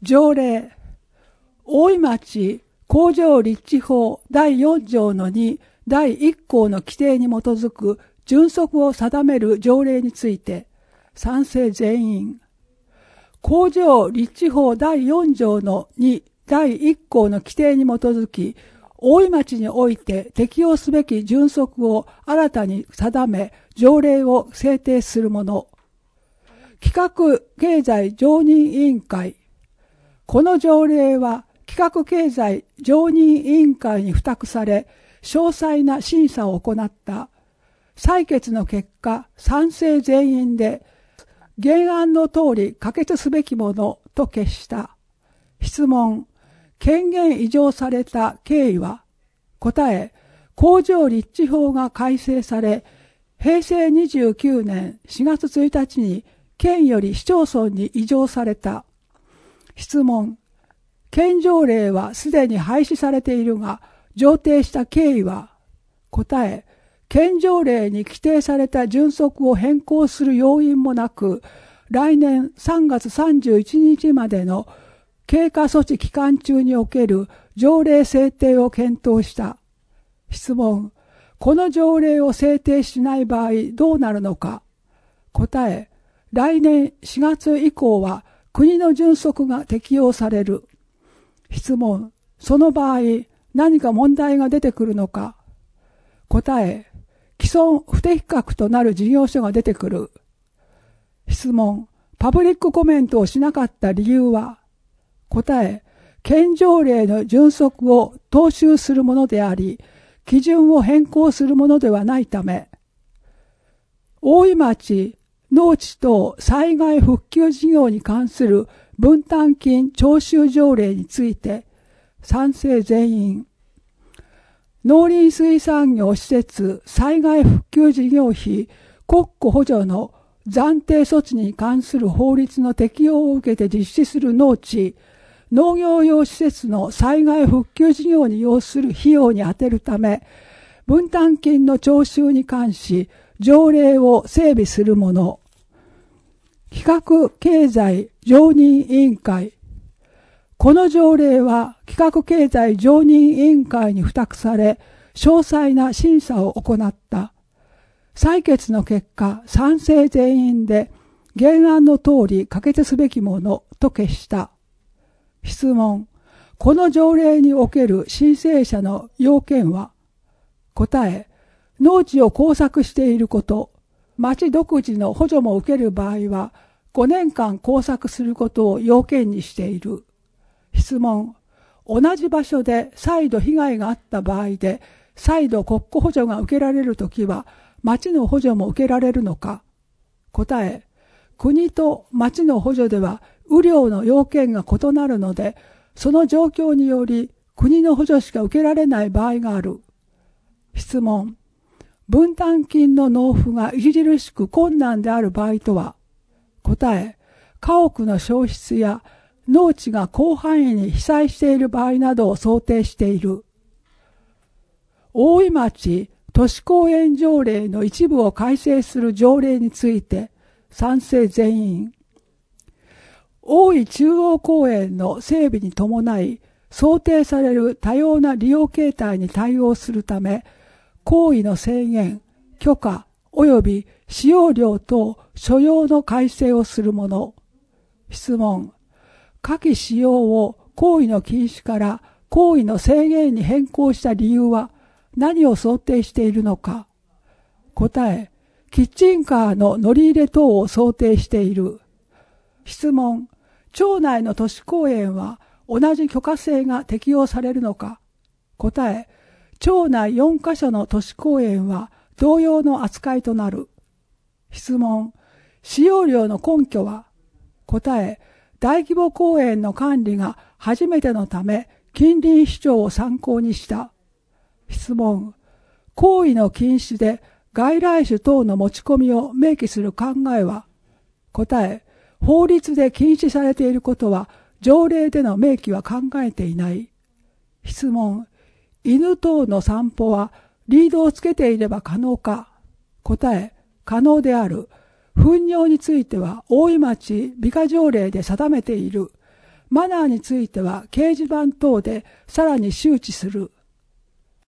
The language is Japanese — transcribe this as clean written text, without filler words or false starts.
条例、大井町工場立地法第4条の2第1項の規定に基づく準則を定める条例について、賛成全員。工場立地法第4条の2第1項の規定に基づき、大井町において適用すべき準則を新たに定め、条例を制定するもの。企画経済常任委員会。この条例は企画経済常任委員会に付託され、詳細な審査を行った。採決の結果、賛成全員で、原案の通り可決すべきものと決した。質問。権限移譲された経緯は？答え。工場立地法が改正され、平成29年4月1日に県より市町村に移譲された。質問。県条例はすでに廃止されているが、上程した経緯は？答え。県条例に規定された準則を変更する要因もなく、来年3月31日までの経過措置期間中における条例制定を検討した。質問。この条例を制定しない場合どうなるのか？答え。来年4月以降は国の準則が適用される。質問。その場合何か問題が出てくるのか？答え。既存不適格となる事業所が出てくる。質問。パブリックコメントをしなかった理由は？答え。県条例の準則を踏襲するものであり、基準を変更するものではないため。大井町農地等災害復旧事業に関する分担金徴収条例について、賛成全員。農林水産業施設災害復旧事業費国庫補助の暫定措置に関する法律の適用を受けて実施する農地、農業用施設の災害復旧事業に要する費用に充てるため、分担金の徴収に関し条例を整備するもの。企画経済常任委員会。この条例は企画経済常任委員会に付託され、詳細な審査を行った。採決の結果、賛成全員で原案の通り可決すべきものと決した。質問。この条例における申請者の要件は？答え。農地を耕作していること、町独自の補助も受ける場合は、5年間耕作することを要件にしている。質問。同じ場所で再度被害があった場合で、再度国庫補助が受けられるときは、町の補助も受けられるのか？答え。国と町の補助では、雨量の要件が異なるので、その状況により、国の補助しか受けられない場合がある。質問。分担金の納付が著しく困難である場合とは？答え。家屋の焼失や農地が広範囲に被災している場合などを想定している。大井町都市公園条例の一部を改正する条例について賛成全員。大井中央公園の整備に伴い想定される多様な利用形態に対応するため、行為の制限、許可及び使用料等所要の改正をするもの。質問。下記使用を行為の禁止から行為の制限に変更した理由は何を想定しているのか？答え。キッチンカーの乗り入れ等を想定している。質問。町内の都市公園は同じ許可制が適用されるのか？答え。町内4カ所の都市公園は同様の扱いとなる。質問。使用料の根拠は？答え。大規模公園の管理が初めてのため、近隣主張を参考にした。質問。行為の禁止で外来種等の持ち込みを明記する考えは？答え。法律で禁止されていることは条例での明記は考えていない。質問。犬等の散歩はリードをつけていれば可能か？答え。可能である。糞尿については大井町美化条例で定めている。 マナーについては掲示板等でさらに周知する。